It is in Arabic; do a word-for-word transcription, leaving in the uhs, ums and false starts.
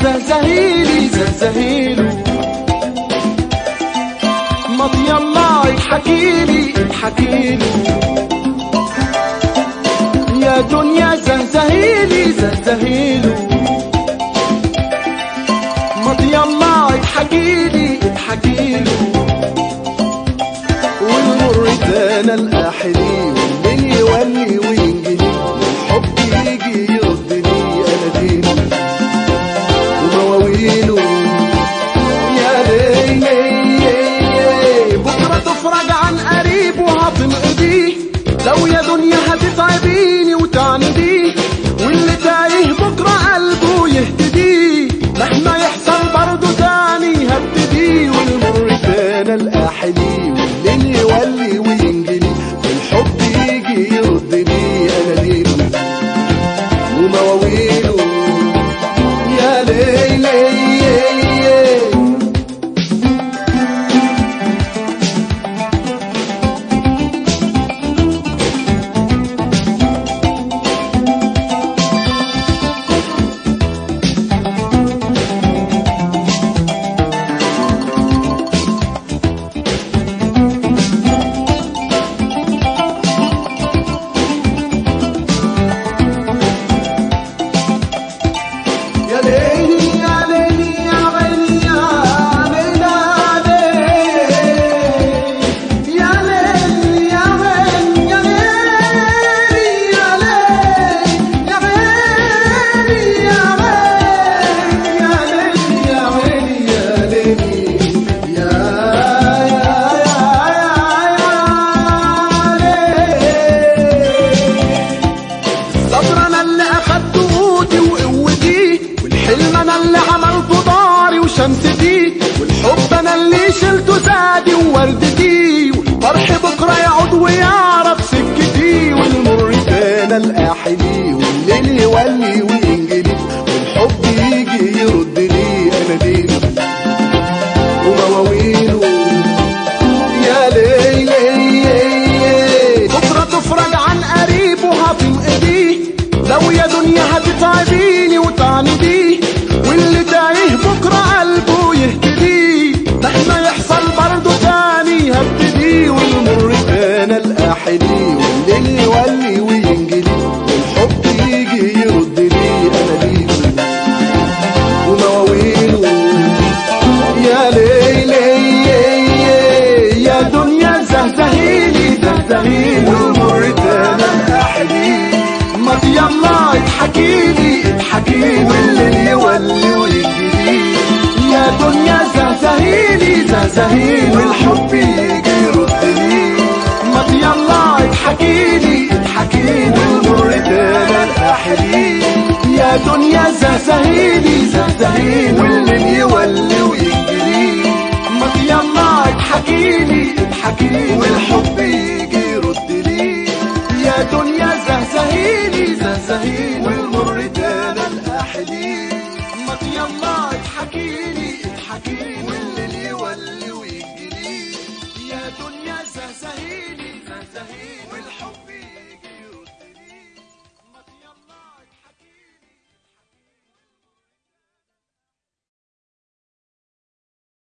زهزهيلي زهزهيلو، ما يلا اضحكيلي اضحكيلو، يا دنيا زهزهيلي زهزهيلو، ما يلا اضحكيلي اضحكيلو، والمر تانا الاحلي واللي يولي وينجلي، والحب يجي يردني اناديله ومواويله، يا ليلي بكره تفرج عن قريب وهتنقضيه، لو يا دنيا هتتعبيني وتعنديه، واللي تايه بكره قلبه يهتديه، مهما يحصل برضه تاني هبتديه، والمر تانا الاحلي والليل يولي وينجلي، والحب يجي يردني اناديله ومواويله، يا ليلي. شمستي والحب انا اللي شلته زادي ووردتي، والفرح بكره يعود ويعرف سكتي، والمر تانا الاحلي والليل يولي وينجلي، والحب يجي يردني اناديله ومواويله، يا ليلي بكره تفرج عن قريب وهتنقضيه، لو يا دنيا هتتعبيني وتعنديه، واللي تايه بكره قلبه يهتديه، مهما يحصل برضه تاني هبتديه، والمر تانا الاحلي والليل يولي وينجلي، والحب يجي يردني اناديله ومواويله، يا ليلي يا دنيا زهزهيلي زهزهيلي، والمر تانا الاحلي ما يلا اضحكيلي اضحكيلي، والليل يولي ويجري، يا دنيا زهزهيلي زهزهيلي، والحب يجي يردني، ما يلا اضحكيلي اضحكيلي، والمر تانا الاحلي، يا دنيا زهزهيلي زهزهيلي، والليل يولي ويجري، ما يلا اضحكيلي اضحكيلي، والحب يجي يردني، يا دنيا زهزهيلي زهزهيلي، والمر تانا الاحلي، ما يلا اضحكيلي اضحكيلي.